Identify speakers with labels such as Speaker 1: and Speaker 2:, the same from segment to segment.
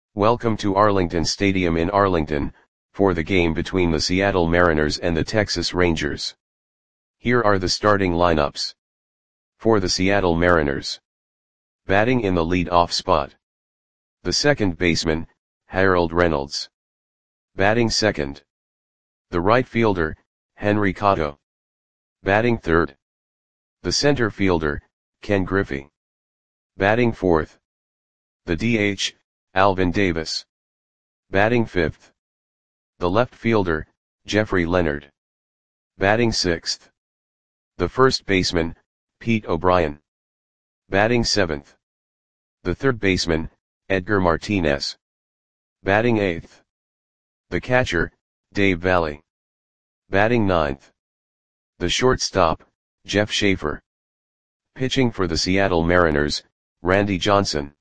Speaker 1: Welcome to Arlington Stadium in Arlington, for the game between the Seattle Mariners and the Texas Rangers. Here are the starting lineups. For the Seattle Mariners. Batting in the lead-off spot. The second baseman, Harold Reynolds. Batting second. The right fielder, Henry Cotto. Batting third. The center fielder, Ken Griffey. Batting fourth. The DH, Alvin Davis. Batting fifth. The left fielder, Jeffrey Leonard. Batting sixth. The first baseman, Pete O'Brien. Batting seventh. The third baseman, Edgar Martinez. Batting eighth. The catcher, Dave Valle. Batting ninth. The shortstop, Jeff Schaefer. Pitching for the Seattle Mariners, Randy Johnson.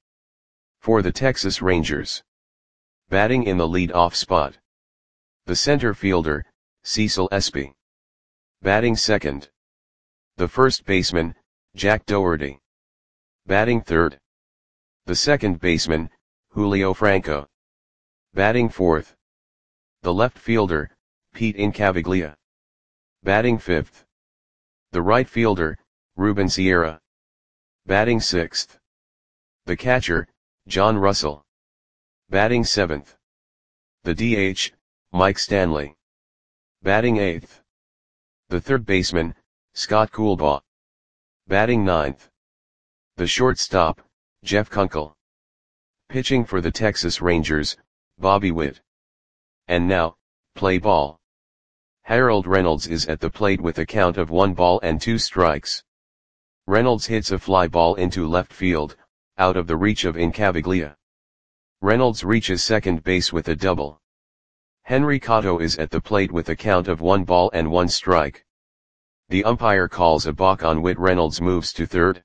Speaker 1: For the Texas Rangers. Batting in the lead-off spot. The center fielder, Cecil Espy. Batting second. The first baseman, Jack Dougherty. Batting third. The second baseman, Julio Franco. Batting fourth. The left fielder, Pete Incaviglia. Batting fifth. The right fielder, Ruben Sierra. Batting sixth. The catcher, John Russell. Batting seventh. The DH, Mike Stanley. Batting eighth. The third baseman, Scott Coolbaugh. Batting ninth. The shortstop, Jeff Kunkel. Pitching for the Texas Rangers, Bobby Witt. And now, play ball. Harold Reynolds is at the plate with a count of 1 ball and 2 strikes. Reynolds hits a fly ball into left field, out of the reach of Incaviglia. Reynolds reaches second base with a double. Henry Cotto is at the plate with a count of 1 ball and 1 strike. The umpire calls a balk on Witt. Reynolds moves to third.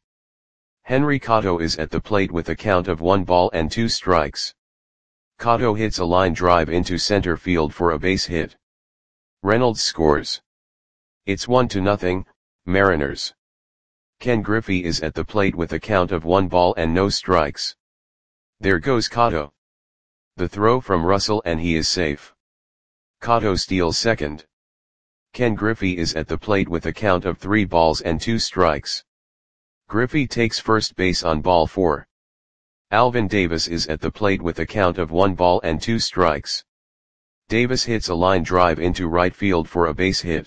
Speaker 1: Henry Cotto is at the plate with a count of 1 ball and 2 strikes. Cotto hits a line drive into center field for a base hit. Reynolds scores. It's 1-0, Mariners. Ken Griffey is at the plate with a count of 1 ball and no strikes. There goes Cotto. The throw from Russell and he is safe. Cotto steals second. Ken Griffey is at the plate with a count of 3 balls and 2 strikes. Griffey takes first base on ball 4. Alvin Davis is at the plate with a count of 1 ball and 2 strikes. Davis hits a line drive into right field for a base hit.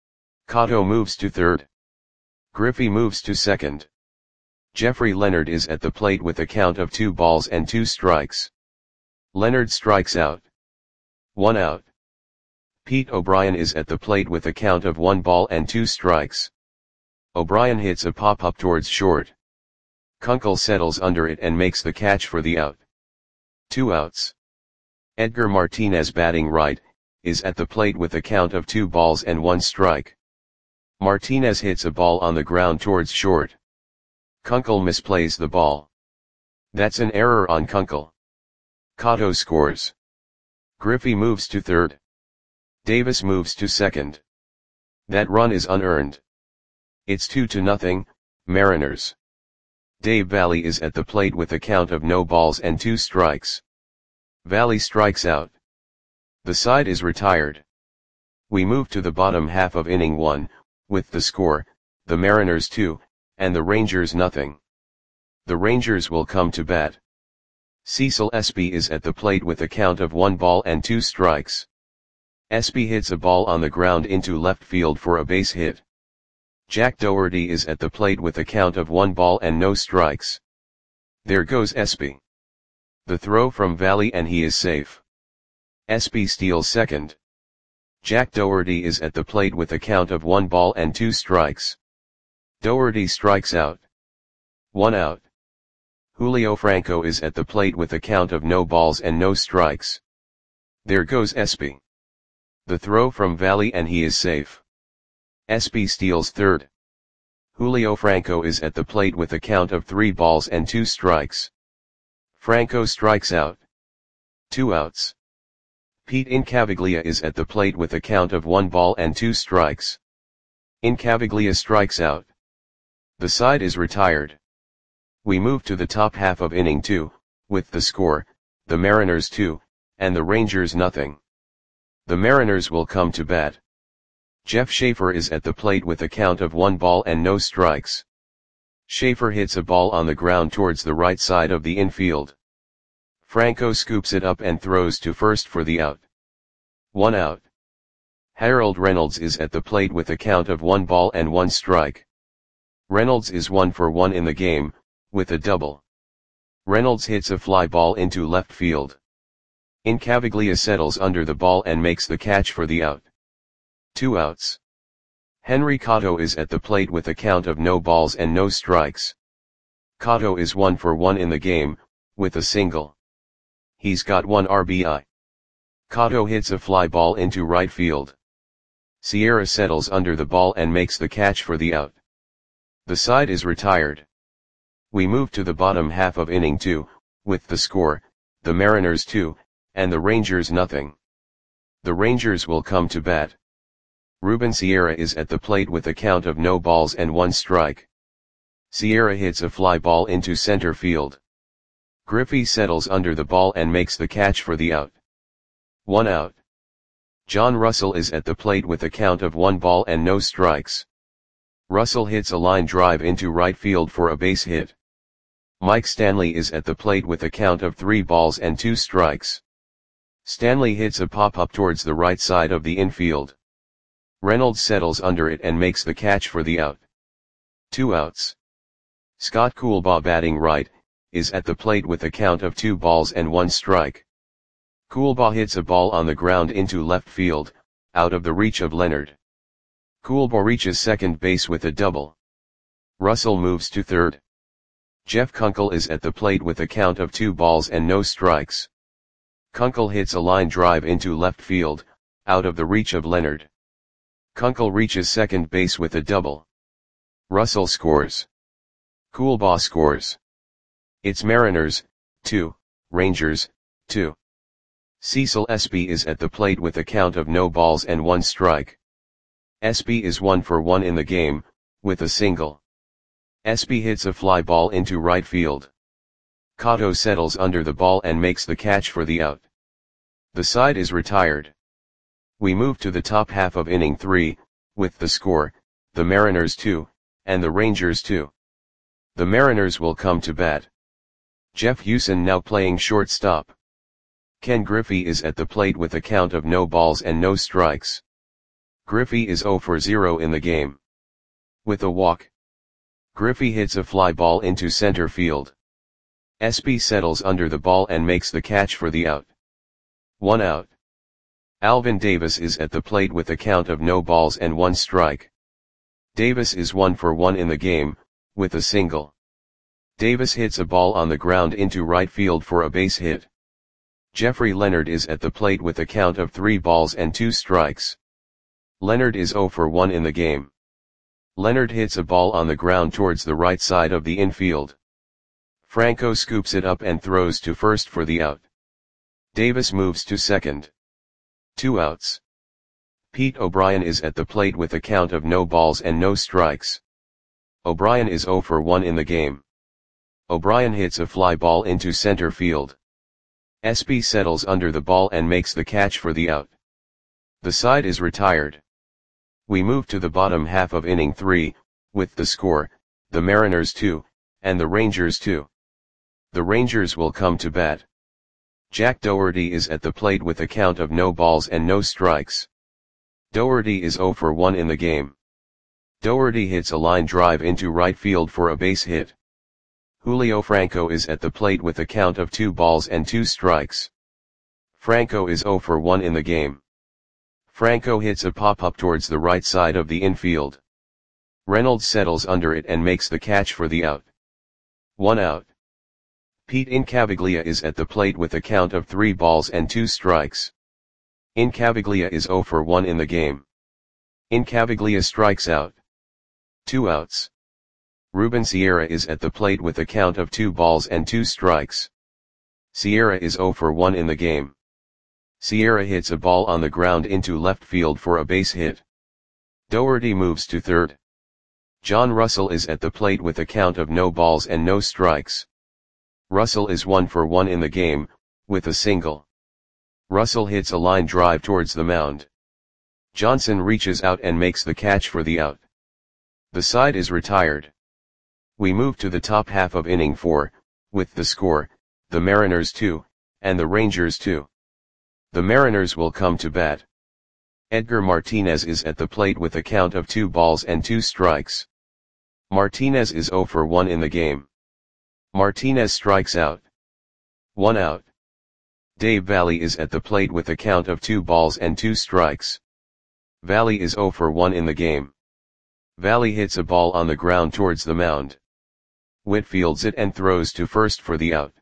Speaker 1: Cotto moves to third. Griffey moves to second. Jeffrey Leonard is at the plate with a count of 2 balls and 2 strikes. Leonard strikes out. 1 out. Pete O'Brien is at the plate with a count of 1 ball and 2 strikes. O'Brien hits a pop-up towards short. Kunkel settles under it and makes the catch for the out. 2 outs. Edgar Martinez, batting right, is at the plate with a count of 2 balls and 1 strike. Martinez hits a ball on the ground towards short. Kunkel misplays the ball. That's an error on Kunkel. Cotto scores. Griffey moves to third. Davis moves to second. That run is unearned. It's 2-0, Mariners. Dave Valle is at the plate with a count of no balls and 2 strikes. Valle strikes out. The side is retired. We move to the bottom half of inning 1, with the score, the Mariners 2, and the Rangers 0. The Rangers will come to bat. Cecil Espy is at the plate with a count of 1 ball and 2 strikes. Espy hits a ball on the ground into left field for a base hit. Jack Dougherty is at the plate with a count of 1 ball and no strikes. There goes Espy. The throw from Valle and he is safe. Espy steals second. Jack Dougherty is at the plate with a count of 1 ball and 2 strikes. Dougherty strikes out. 1 out. Julio Franco is at the plate with a count of no balls and no strikes. There goes Espy. The throw from Valle and he is safe. Espy steals third. Julio Franco is at the plate with a count of 3 balls and 2 strikes. Franco strikes out. 2 outs. Pete Incaviglia is at the plate with a count of 1 ball and 2 strikes. Incaviglia strikes out. The side is retired. We move to the top half of inning 2, with the score, the Mariners 2, and the Rangers nothing. The Mariners will come to bat. Jeff Schaefer is at the plate with a count of 1 ball and no strikes. Schaefer hits a ball on the ground towards the right side of the infield. Franco scoops it up and throws to first for the out. 1 out. Harold Reynolds is at the plate with a count of 1 ball and 1 strike. Reynolds is 1 for 1 in the game, with a double. Reynolds hits a fly ball into left field. Incaviglia settles under the ball and makes the catch for the out. 2 outs. Henry Cotto is at the plate with a count of no balls and no strikes. Cotto is 1 for 1 in the game, with a single. He's got 1 RBI. Cotto hits a fly ball into right field. Sierra settles under the ball and makes the catch for the out. The side is retired. We move to the bottom half of inning 2, with the score, the Mariners 2, and the Rangers nothing. The Rangers will come to bat. Ruben Sierra is at the plate with a count of no balls and 1 strike. Sierra hits a fly ball into center field. Griffey settles under the ball and makes the catch for the out. 1 out. John Russell is at the plate with a count of 1 ball and no strikes. Russell hits a line drive into right field for a base hit. Mike Stanley is at the plate with a count of 3 balls and 2 strikes. Stanley hits a pop-up towards the right side of the infield. Reynolds settles under it and makes the catch for the out. 2 outs. Scott Coolbaugh, batting right, is at the plate with a count of 2 balls and 1 strike. Coolbaugh hits a ball on the ground into left field, out of the reach of Leonard. Coolbaugh reaches second base with a double. Russell moves to third. Jeff Kunkel is at the plate with a count of 2 balls and no strikes. Kunkel hits a line drive into left field, out of the reach of Leonard. Kunkel reaches second base with a double. Russell scores. Coolbaugh scores. It's Mariners, 2, Rangers, 2. Cecil Espy is at the plate with a count of no balls and 1 strike. Espy is 1 for 1 in the game, with a single. Espy hits a fly ball into right field. Cotto settles under the ball and makes the catch for the out. The side is retired. We move to the top half of inning 3, with the score, the Mariners 2, and the Rangers 2. The Mariners will come to bat. Jeff Hewson now playing shortstop. Ken Griffey is at the plate with a count of no balls and no strikes. Griffey is 0 for 0 in the game. With a walk. Griffey hits a fly ball into center field. Espy settles under the ball and makes the catch for the out. 1 out. Alvin Davis is at the plate with a count of no balls and 1 strike. Davis is 1 for 1 in the game, with a single. Davis hits a ball on the ground into right field for a base hit. Jeffrey Leonard is at the plate with a count of 3 balls and 2 strikes. Leonard is 0 for 1 in the game. Leonard hits a ball on the ground towards the right side of the infield. Franco scoops it up and throws to first for the out. Davis moves to second. 2 outs. Pete O'Brien is at the plate with a count of no balls and no strikes. O'Brien is 0 for 1 in the game. O'Brien hits a fly ball into center field. Espy settles under the ball and makes the catch for the out. The side is retired. We move to the bottom half of inning 3, with the score, the Mariners 2, and the Rangers 2. The Rangers will come to bat. Jack Dougherty is at the plate with a count of no balls and no strikes. Dougherty is 0 for 1 in the game. Dougherty hits a line drive into right field for a base hit. Julio Franco is at the plate with a count of 2 balls and 2 strikes. Franco is 0 for 1 in the game. Franco hits a pop-up towards the right side of the infield. Reynolds settles under it and makes the catch for the out. 1 out. Pete Incaviglia is at the plate with a count of 3 balls and 2 strikes. Incaviglia is 0 for 1 in the game. Incaviglia strikes out. 2 outs. Ruben Sierra is at the plate with a count of 2 balls and 2 strikes. Sierra is 0 for 1 in the game. Sierra hits a ball on the ground into left field for a base hit. Dougherty moves to third. John Russell is at the plate with a count of no balls and no strikes. Russell is 1 for 1 in the game, with a single. Russell hits a line drive towards the mound. Johnson reaches out and makes the catch for the out. The side is retired. We move to the top half of inning 4, with the score, the Mariners 2, and the Rangers 2. The Mariners will come to bat. Edgar Martinez is at the plate with a count of 2 balls and 2 strikes. Martinez is 0 for 1 in the game. Martinez strikes out. 1 out. Dave Valle is at the plate with a count of 2 balls and 2 strikes. Valle is 0 for 1 in the game. Valle hits a ball on the ground towards the mound. Witt fields it and throws to first for the out.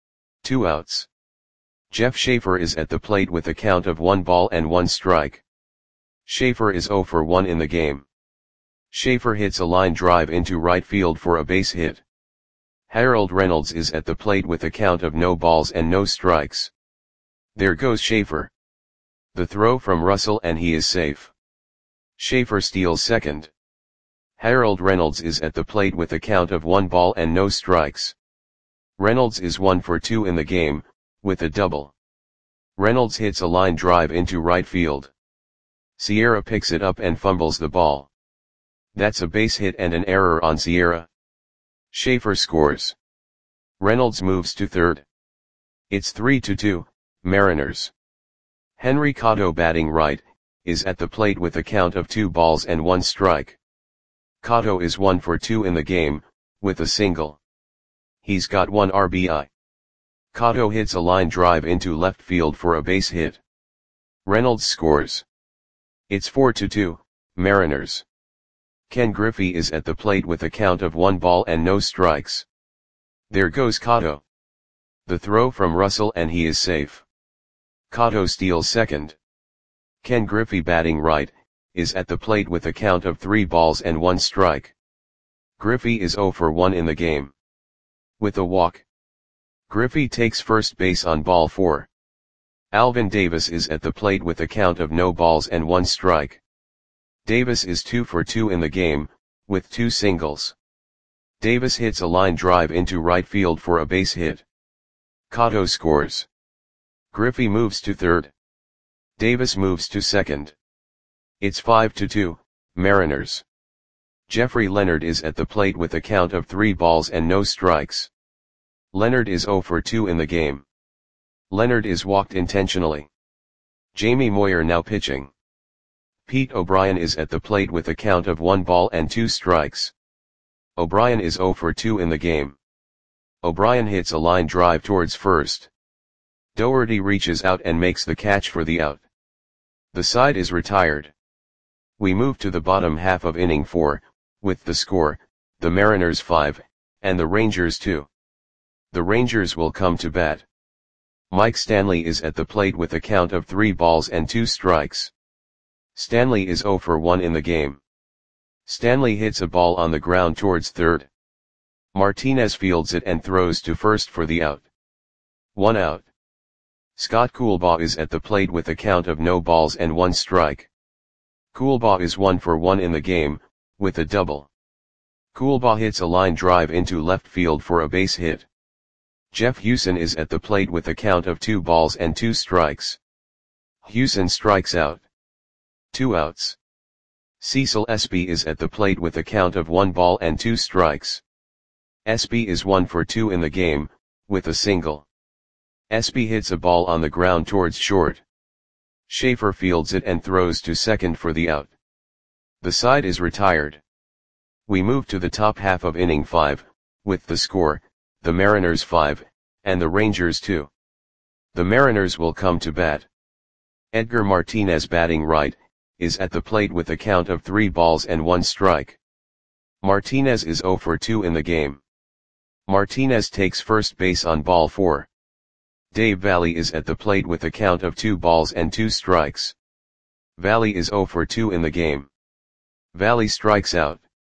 Speaker 1: 2 outs. Jeff Schaefer is at the plate with a count of 1 ball and 1 strike. Schaefer is 0 for 1 in the game. Schaefer hits a line drive into right field for a base hit. Harold Reynolds is at the plate with a count of no balls and no strikes. There goes Schaefer. The throw from Russell and he is safe. Schaefer steals second. Harold Reynolds is at the plate with a count of 1 ball and no strikes. Reynolds is 1 for 2 in the game, with a double. Reynolds hits a line drive into right field. Sierra picks it up and fumbles the ball. That's a base hit and an error on Sierra. Schaefer scores. Reynolds moves to third. It's 3-2, Mariners. Henry Cotto, batting right, is at the plate with a count of 2 balls and 1 strike. Cotto is 1 for 2 in the game, with a single. He's got 1 RBI. Cotto hits a line drive into left field for a base hit. Reynolds scores. It's 4-2, Mariners. Ken Griffey is at the plate with a count of 1 ball and no strikes. There goes Cotto. The throw from Russell and he is safe. Cotto steals second. Ken Griffey, batting right, is at the plate with a count of 3 balls and 1 strike. Griffey is 0 for 1 in the game. With a walk. Griffey takes first base on ball 4. Alvin Davis is at the plate with a count of no balls and 1 strike. Davis is 2 for 2 in the game, with 2 singles. Davis hits a line drive into right field for a base hit. Cotto scores. Griffey moves to third. Davis moves to second. It's 5-2, Mariners. Jeffrey Leonard is at the plate with a count of 3 balls and no strikes. Leonard is 0 for 2 in the game. Leonard is walked intentionally. Jamie Moyer now pitching. Pete O'Brien is at the plate with a count of 1 ball and 2 strikes. O'Brien is 0 for 2 in the game. O'Brien hits a line drive towards first. Doherty reaches out and makes the catch for the out. The side is retired. We move to the bottom half of inning 4, with the score, the Mariners 5, and the Rangers 2. The Rangers will come to bat. Mike Stanley is at the plate with a count of 3 balls and 2 strikes. Stanley is 0 for 1 in the game. Stanley hits a ball on the ground towards third. Martinez fields it and throws to first for the out. 1 out. Scott Coolbaugh is at the plate with a count of no balls and 1 strike. Coolbaugh is 1 for 1 in the game, with a double. Coolbaugh hits a line drive into left field for a base hit. Jeff Hewson is at the plate with a count of 2 balls and 2 strikes. Hewson strikes out. 2 outs. Cecil Espy is at the plate with a count of 1 ball and 2 strikes. Espy is 1 for 2 in the game, with a single. Espy hits a ball on the ground towards short. Schaefer fields it and throws to second for the out. The side is retired. We move to the top half of inning 5, with the score, the Mariners 5, and the Rangers 2. The Mariners will come to bat. Edgar Martinez, batting right, is at the plate with a count of 3 balls and 1 strike. Martinez is 0 for 2 in the game. Martinez takes first base on ball 4. Dave Valle is at the plate with a count of 2 balls and 2 strikes. Valle is 0 for 2 in the game. Valle strikes out.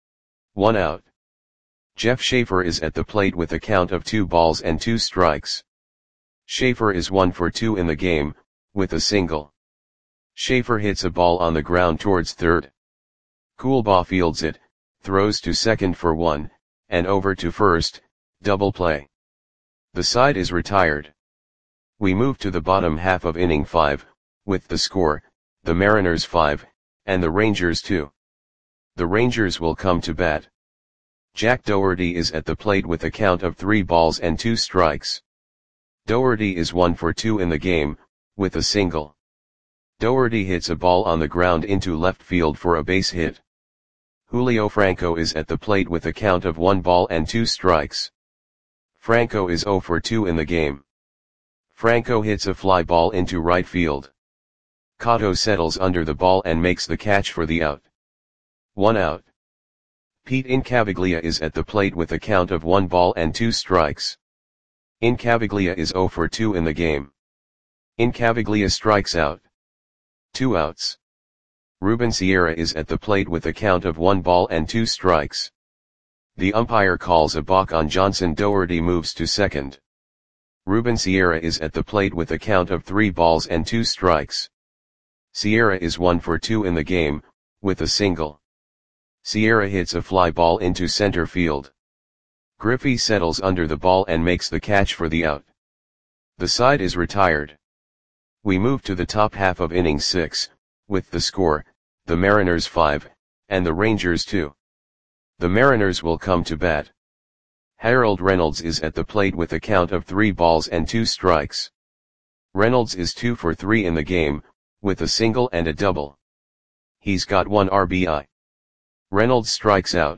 Speaker 1: 1 out. Jeff Schaefer is at the plate with a count of 2 balls and 2 strikes. Schaefer is 1 for 2 in the game, with a single. Schaefer hits a ball on the ground towards third. Coolbaugh fields it, throws to second for 1, and over to first, double play. The side is retired. We move to the bottom half of inning 5, with the score, the Mariners 5, and the Rangers 2. The Rangers will come to bat. Jack Dougherty is at the plate with a count of 3 balls and 2 strikes. Dougherty is 1 for 2 in the game, with a single. Dougherty hits a ball on the ground into left field for a base hit. Julio Franco is at the plate with a count of 1 ball and 2 strikes. Franco is 0 for 2 in the game. Franco hits a fly ball into right field. Cotto settles under the ball and makes the catch for the out. 1 out. Pete Incaviglia is at the plate with a count of 1 ball and 2 strikes. Incaviglia is 0 for 2 in the game. Incaviglia strikes out. 2 outs. Ruben Sierra is at the plate with a count of 1 ball and 2 strikes. The umpire calls a balk on Johnson. Dougherty moves to second. Ruben Sierra is at the plate with a count of 3 balls and 2 strikes. Sierra is 1 for 2 in the game, with a single. Sierra hits a fly ball into center field. Griffey settles under the ball and makes the catch for the out. The side is retired. We move to the top half of inning 6, with the score, the Mariners 5, and the Rangers 2. The Mariners will come to bat. Harold Reynolds is at the plate with a count of 3 balls and 2 strikes. Reynolds is 2 for 3 in the game, with a single and a double. He's got 1 RBI. Reynolds strikes out.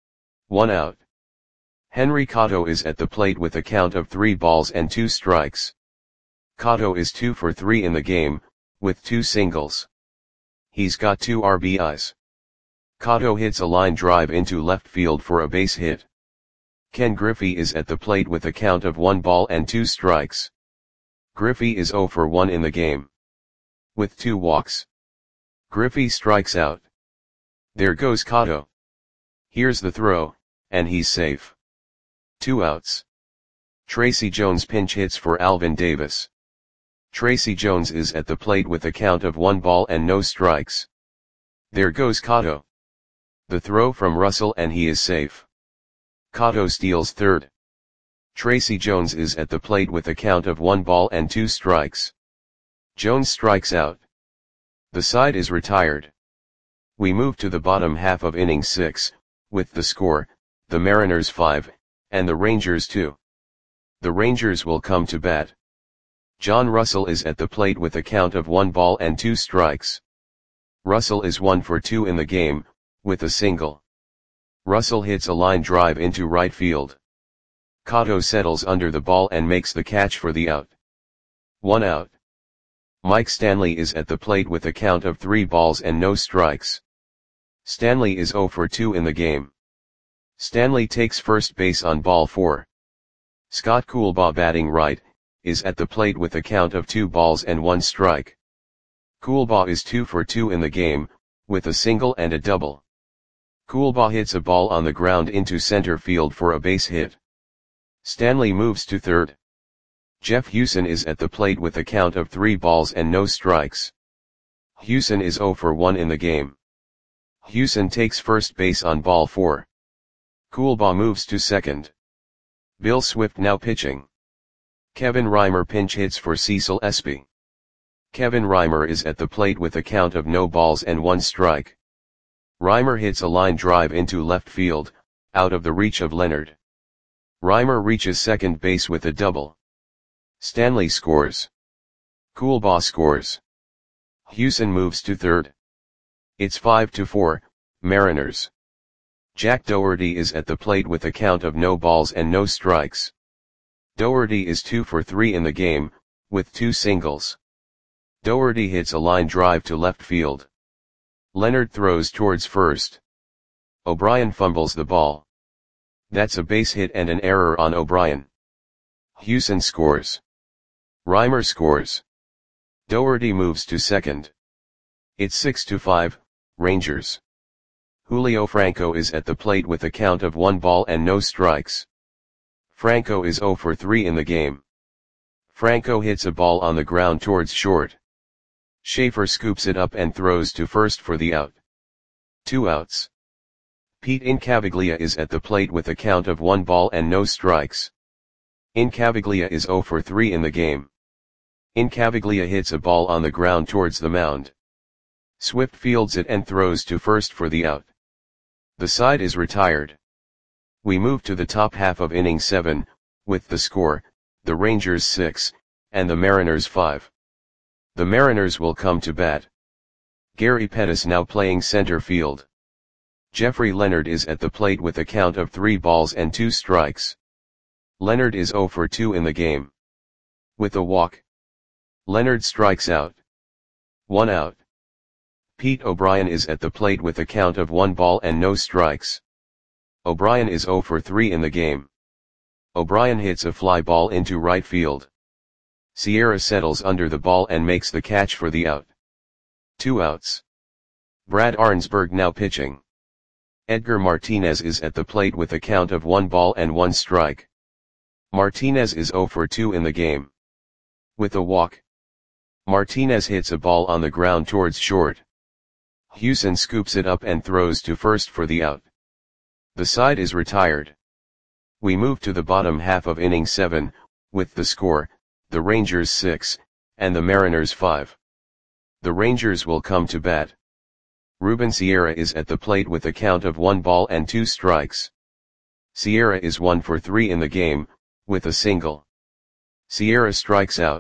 Speaker 1: 1 out. Henry Cotto is at the plate with a count of 3 balls and 2 strikes. Cotto is 2 for 3 in the game, with 2 singles. He's got 2 RBIs. Cotto hits a line drive into left field for a base hit. Ken Griffey is at the plate with a count of 1 ball and 2 strikes. Griffey is 0 for 1 in the game. With 2 walks. Griffey strikes out. There goes Cotto. Here's the throw, and he's safe. 2 outs. Tracy Jones pinch hits for Alvin Davis. Tracy Jones is at the plate with a count of 1 ball and no strikes. There goes Cotto. The throw from Russell and he is safe. Cotto steals third. Tracy Jones is at the plate with a count of 1 ball and 2 strikes. Jones strikes out. The side is retired. We move to the bottom half of inning 6, with the score, the Mariners 5, and the Rangers 2. The Rangers will come to bat. John Russell is at the plate with a count of 1 ball and 2 strikes. Russell is 1 for 2 in the game, with a single. Russell hits a line drive into right field. Cotto settles under the ball and makes the catch for the out. 1 out. Mike Stanley is at the plate with a count of 3 balls and no strikes. Stanley is 0 for 2 in the game. Stanley takes first base on ball 4. Scott Coolbaugh, batting right, is at the plate with a count of 2 balls and 1 strike. Coolbaugh is 2 for 2 in the game, with a single and a double. Coolbaugh hits a ball on the ground into center field for a base hit. Stanley moves to third. Jeff Hewson is at the plate with a count of 3 balls and no strikes. Hewson is 0 for 1 in the game. Hewson takes first base on ball 4. Coolbaugh moves to second. Bill Swift now pitching. Kevin Reimer pinch hits for Cecil Espy. Kevin Reimer is at the plate with a count of no balls and 1 strike. Reimer hits a line drive into left field, out of the reach of Leonard. Reimer reaches second base with a double. Stanley scores. Coolbaugh scores. Hewson moves to third. It's 5-4, Mariners. Jack Dougherty is at the plate with a count of no balls and no strikes. Dougherty is 2 for 3 in the game, with 2 singles. Dougherty hits a line drive to left field. Leonard throws towards first. O'Brien fumbles the ball. That's a base hit and an error on O'Brien. Hewson scores. Reimer scores. Dougherty moves to second. It's 6-5, Rangers. Julio Franco is at the plate with a count of 1 ball and no strikes. Franco is 0 for 3 in the game. Franco hits a ball on the ground towards short. Schaefer scoops it up and throws to first for the out. 2 outs. Pete Incaviglia is at the plate with a count of 1 ball and no strikes. Incaviglia is 0 for 3 in the game. Incaviglia hits a ball on the ground towards the mound. Swift fields it and throws to first for the out. The side is retired. We move to the top half of inning 7, with the score, the Rangers 6, and the Mariners 5. The Mariners will come to bat. Gary Pettis now playing center field. Jeffrey Leonard is at the plate with a count of 3 balls and 2 strikes. Leonard is 0 for 2 in the game. With a walk, Leonard strikes out. 1 out. Pete O'Brien is at the plate with a count of 1 ball and no strikes. O'Brien is 0 for 3 in the game. O'Brien hits a fly ball into right field. Sierra settles under the ball and makes the catch for the out. 2 outs. Brad Arnsberg now pitching. Edgar Martinez is at the plate with a count of 1 ball and 1 strike. Martinez is 0 for 2 in the game. With a walk, Martinez hits a ball on the ground towards short. Hewson scoops it up and throws to first for the out. The side is retired. We move to the bottom half of inning 7, with the score, the Rangers 6, and the Mariners 5. The Rangers will come to bat. Ruben Sierra is at the plate with a count of 1 ball and 2 strikes. Sierra is 1 for 3 in the game, with a single. Sierra strikes out.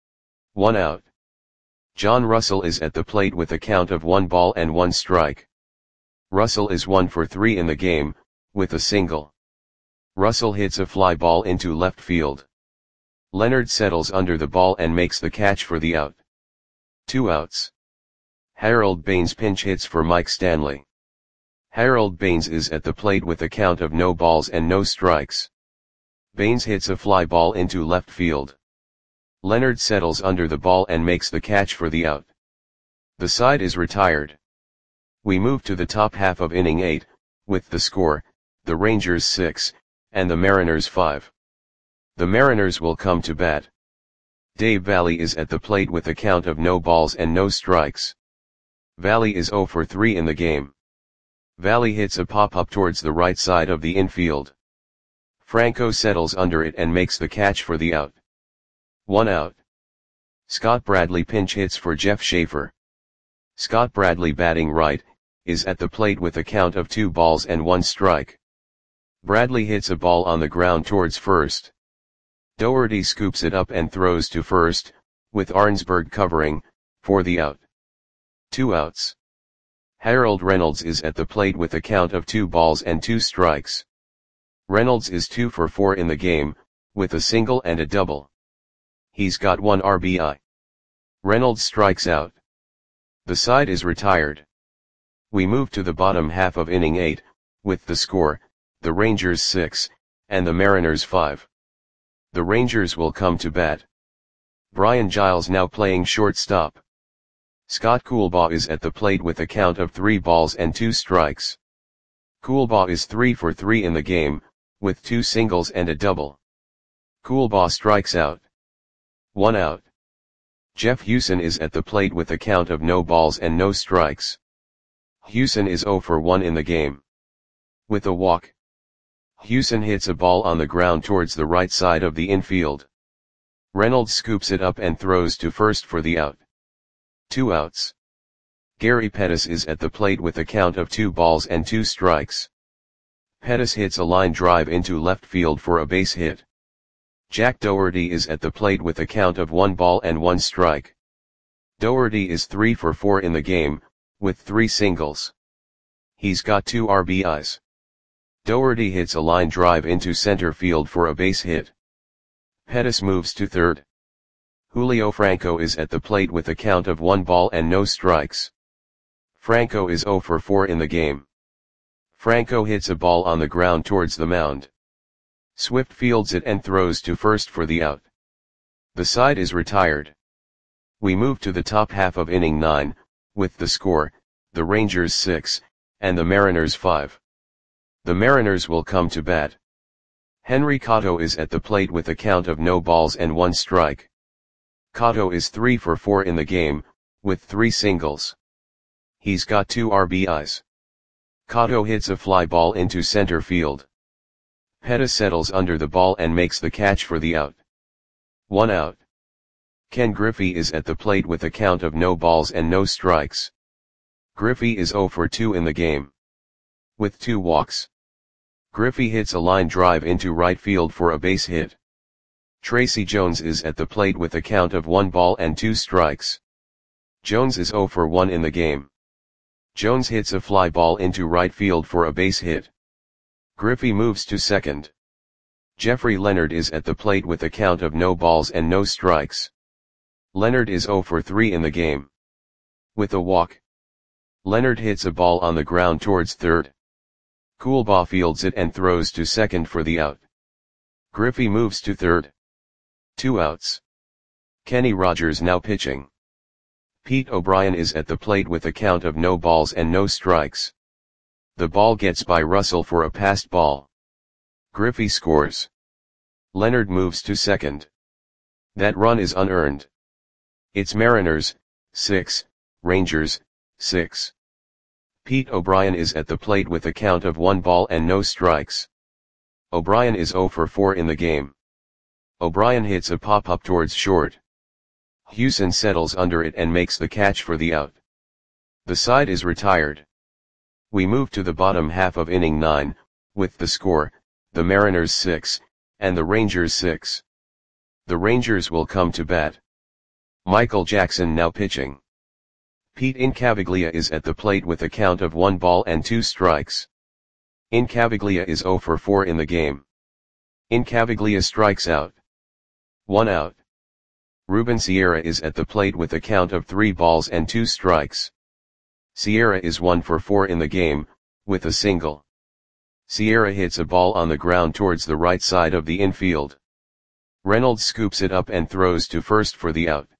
Speaker 1: 1 out. John Russell is at the plate with a count of 1 ball and 1 strike. Russell is 1 for 3 in the game, with a single. Russell hits a fly ball into left field. Leonard settles under the ball and makes the catch for the out. 2 outs. Harold Baines pinch hits for Mike Stanley. Harold Baines is at the plate with a count of no balls and no strikes. Baines hits a fly ball into left field. Leonard settles under the ball and makes the catch for the out. The side is retired. We move to the top half of inning 8, with the score, the Rangers 6, and the Mariners 5. The Mariners will come to bat. Dave Valle is at the plate with a count of no balls and no strikes. Valle is 0 for 3 in the game. Valle hits a pop-up towards the right side of the infield. Franco settles under it and makes the catch for the out. 1 out. Scott Bradley pinch hits for Jeff Schaefer. Scott Bradley batting right, is at the plate with a count of 2 balls and 1 strike. Bradley hits a ball on the ground towards first. Doherty scoops it up and throws to first, with Arnsberg covering, for the out. 2 outs. Harold Reynolds is at the plate with a count of 2 balls and 2 strikes. Reynolds is 2 for 4 in the game, with a single and a double. He's got 1 RBI. Reynolds strikes out. The side is retired. We move to the bottom half of inning 8, with the score, the Rangers 6, and the Mariners 5. The Rangers will come to bat. Brian Giles now playing shortstop. Scott Coolbaugh is at the plate with a count of 3 balls and 2 strikes. Coolbaugh is 3 for 3 in the game, with 2 singles and a double. Coolbaugh strikes out. 1 out. Jeff Hewson is at the plate with a count of no balls and no strikes. Hewson is 0 for 1 in the game. With a walk, Hewson hits a ball on the ground towards the right side of the infield. Reynolds scoops it up and throws to first for the out. 2 outs. Gary Pettis is at the plate with a count of 2 balls and 2 strikes. Pettis hits a line drive into left field for a base hit. Jack Doherty is at the plate with a count of 1 ball and 1 strike. Doherty is 3 for 4 in the game, with 3 singles. He's got 2 RBIs. Doherty hits a line drive into center field for a base hit. Pettis moves to third. Julio Franco is at the plate with a count of 1 ball and no strikes. Franco is 0 for 4 in the game. Franco hits a ball on the ground towards the mound. Swift fields it and throws to first for the out. The side is retired. We move to the top half of inning 9, with the score, the Rangers 6, and the Mariners 5. The Mariners will come to bat. Henry Cotto is at the plate with a count of no balls and 1 strike. Cotto is 3 for 4 in the game, with 3 singles. He's got 2 RBIs. Cotto hits a fly ball into center field. Pettis settles under the ball and makes the catch for the out. 1 out. Ken Griffey is at the plate with a count of no balls and no strikes. Griffey is 0 for 2 in the game. With 2 walks. Griffey hits a line drive into right field for a base hit. Tracy Jones is at the plate with a count of 1 ball and 2 strikes. Jones is 0 for 1 in the game. Jones hits a fly ball into right field for a base hit. Griffey moves to second. Jeffrey Leonard is at the plate with a count of no balls and no strikes. Leonard is 0 for 3 in the game. With a walk. Leonard hits a ball on the ground towards third. Coolbaugh fields it and throws to second for the out. Griffey moves to third. 2 outs. Kenny Rogers now pitching. Pete O'Brien is at the plate with a count of no balls and no strikes. The ball gets by Russell for a passed ball. Griffey scores. Leonard moves to second. That run is unearned. It's Mariners, 6, Rangers, 6. Pete O'Brien is at the plate with a count of 1 ball and no strikes. O'Brien is 0 for 4 in the game. O'Brien hits a pop-up towards short. Hewson settles under it and makes the catch for the out. The side is retired. We move to the bottom half of inning 9, with the score, the Mariners 6, and the Rangers 6. The Rangers will come to bat. Michael Jackson now pitching. Pete Incaviglia is at the plate with a count of 1 ball and 2 strikes. Incaviglia is 0 for 4 in the game. Incaviglia strikes out. 1 out. Ruben Sierra is at the plate with a count of 3 balls and 2 strikes. Sierra is 1 for 4 in the game, with a single. Sierra hits a ball on the ground towards the right side of the infield. Reynolds scoops it up and throws to first for the out.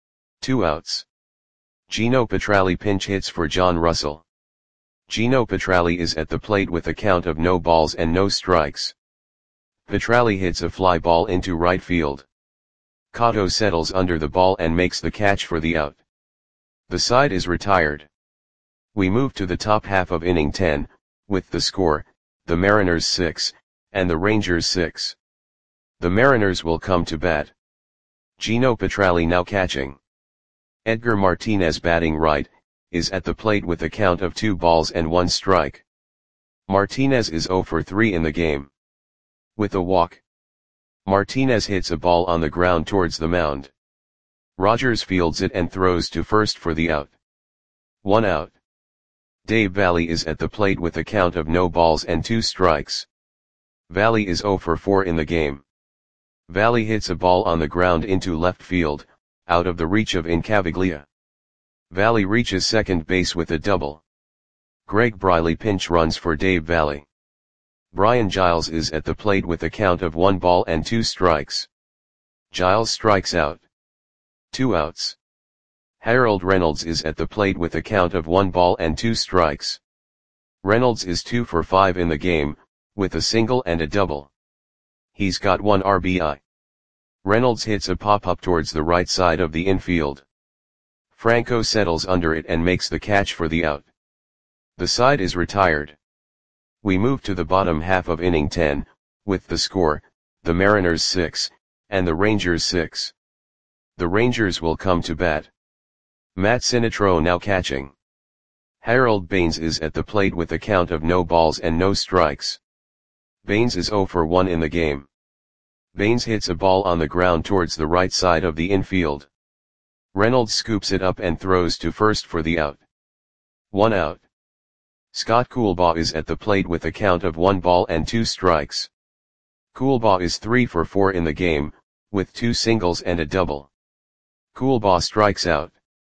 Speaker 1: 2 outs. Gino Petralli pinch hits for John Russell. Gino Petralli is at the plate with a count of no balls and no strikes. Petralli hits a fly ball into right field. Cotto settles under the ball and makes the catch for the out. The side is retired. We move to the top half of inning 10, with the score, the Mariners 6, and the Rangers 6. The Mariners will come to bat. Gino Petralli now catching. Edgar Martinez batting right, is at the plate with a count of 2 balls and 1 strike. Martinez is 0 for 3 in the game. With a walk. Martinez hits a ball on the ground towards the mound. Rogers fields it and throws to first for the out. 1 out. Dave Valle is at the plate with a count of no balls and 2 strikes. Valle is 0 for 4 in the game. Valle hits a ball on the ground into left field, out of the reach of Incaviglia. Valle reaches second base with a double. Greg Briley pinch runs for Dave Valle. Brian Giles is at the plate with a count of 1 ball and 2 strikes. Giles strikes out. 2 outs. Harold Reynolds is at the plate with a count of 1 ball and 2 strikes. Reynolds is 2 for 5 in the game, with a single and a double. He's got 1 RBI. Reynolds hits a pop-up towards the right side of the infield. Franco settles under it and makes the catch for the out. The side is retired. We move to the bottom half of inning 10, with the score, the Mariners 6, and the Rangers 6. The Rangers will come to bat. Matt Sinatro now catching. Harold Baines is at the plate with a count of no balls and no strikes. Baines is 0 for 1 in the game. Baines hits a ball on the ground towards the right side of the infield. Reynolds scoops it up and throws to first for the out. 1 out. Scott Coolbaugh is at the plate with a count of 1 ball and 2 strikes. Coolbaugh is 3 for 4 in the game, with 2 singles and a double. Coolbaugh strikes out.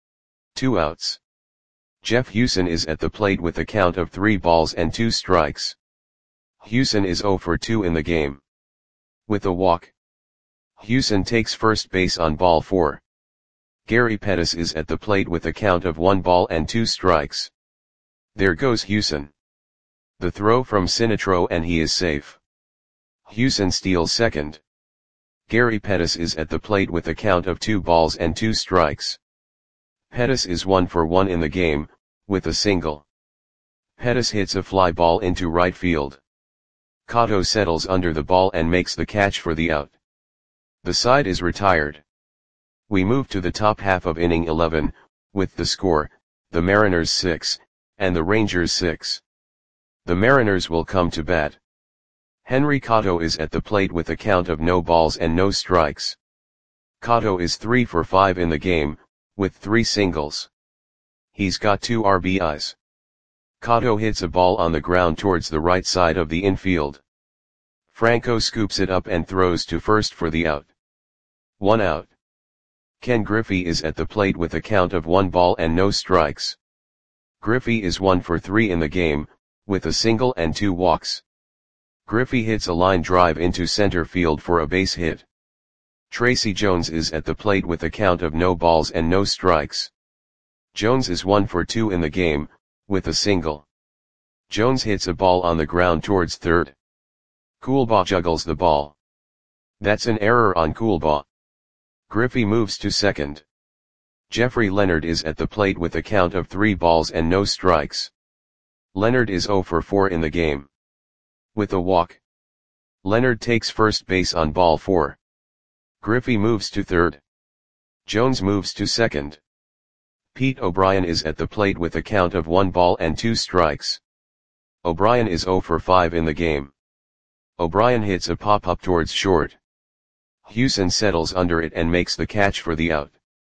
Speaker 1: 2 outs. Jeff Hewson is at the plate with a count of 3 balls and 2 strikes. Hewson is 0 for 2 in the game. With a walk. Hewson takes first base on ball 4. Gary Pettis is at the plate with a count of 1 ball and 2 strikes. There goes Hewson. The throw from Sinatro and he is safe. Hewson steals second. Gary Pettis is at the plate with a count of 2 balls and 2 strikes. Pettis is 1 for 1 in the game, with a single. Pettis hits a fly ball into right field. Cotto settles under the ball and makes the catch for the out. The side is retired. We move to the top half of inning 11, with the score, the Mariners 6, and the Rangers 6. The Mariners will come to bat. Henry Cotto is at the plate with a count of no balls and no strikes. Cotto is 3 for 5 in the game, with 3 singles. He's got 2 RBIs. Cotto hits a ball on the ground towards the right side of the infield. Franco scoops it up and throws to first for the out. 1 out. Ken Griffey is at the plate with a count of 1 ball and no strikes. Griffey is 1 for 3 in the game, with a single and 2 walks. Griffey hits a line drive into center field for a base hit. Tracy Jones is at the plate with a count of no balls and no strikes. Jones is 1 for 2 in the game, with a single. Jones hits a ball on the ground towards third. Coolbaugh juggles the ball. That's an error on Coolbaugh. Griffey moves to second. Jeffrey Leonard is at the plate with a count of 3 balls and no strikes. Leonard is 0 for 4 in the game. With a walk. Leonard takes first base on ball 4. Griffey moves to third. Jones moves to second. Pete O'Brien is at the plate with a count of 1 ball and 2 strikes. O'Brien is 0 for 5 in the game. O'Brien hits a pop-up towards short. Hewson settles under it and makes the catch for the out.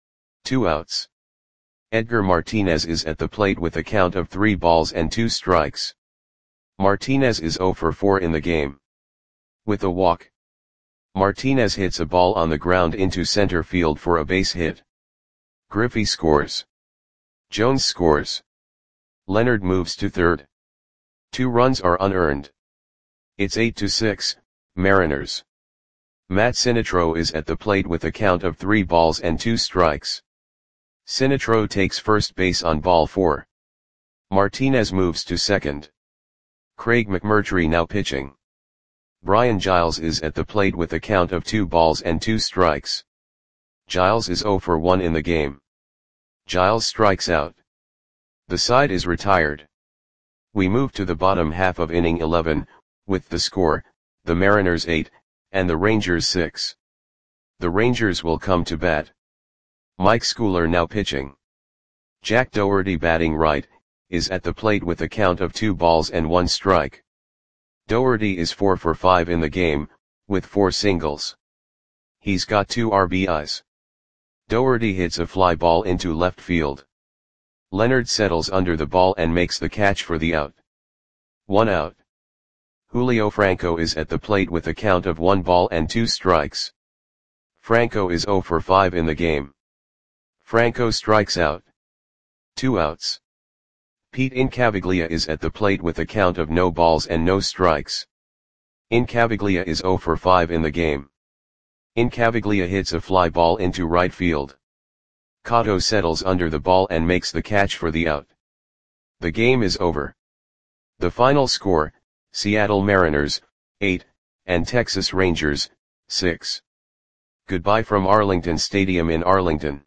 Speaker 1: 2 outs. Edgar Martinez is at the plate with a count of 3 balls and 2 strikes. Martinez is 0 for 4 in the game. With a walk. Martinez hits a ball on the ground into center field for a base hit. Griffey scores. Jones scores. Leonard moves to third. 2 runs are unearned. It's 8-6, Mariners. Matt Sinatro is at the plate with a count of 3 balls and 2 strikes. Sinatro takes first base on ball 4. Martinez moves to second. Craig McMurtry now pitching. Brian Giles is at the plate with a count of 2 balls and 2 strikes. Giles is 0 for 1 in the game. Giles strikes out. The side is retired. We move to the bottom half of inning 11, with the score, the Mariners 8, and the Rangers 6. The Rangers will come to bat. Mike Schooler now pitching. Jack Dougherty batting right, is at the plate with a count of 2 balls and 1 strike. Dougherty is 4 for 5 in the game, with 4 singles. He's got 2 RBIs. Dougherty hits a fly ball into left field. Leonard settles under the ball and makes the catch for the out. 1 out. Julio Franco is at the plate with a count of 1 ball and 2 strikes. Franco is 0 for 5 in the game. Franco strikes out. 2 outs. Pete Incaviglia is at the plate with a count of no balls and no strikes. Incaviglia is 0 for 5 in the game. Incaviglia hits a fly ball into right field. Cotto settles under the ball and makes the catch for the out. The game is over. The final score, Seattle Mariners, 8, and Texas Rangers, 6. Goodbye from Arlington Stadium in Arlington.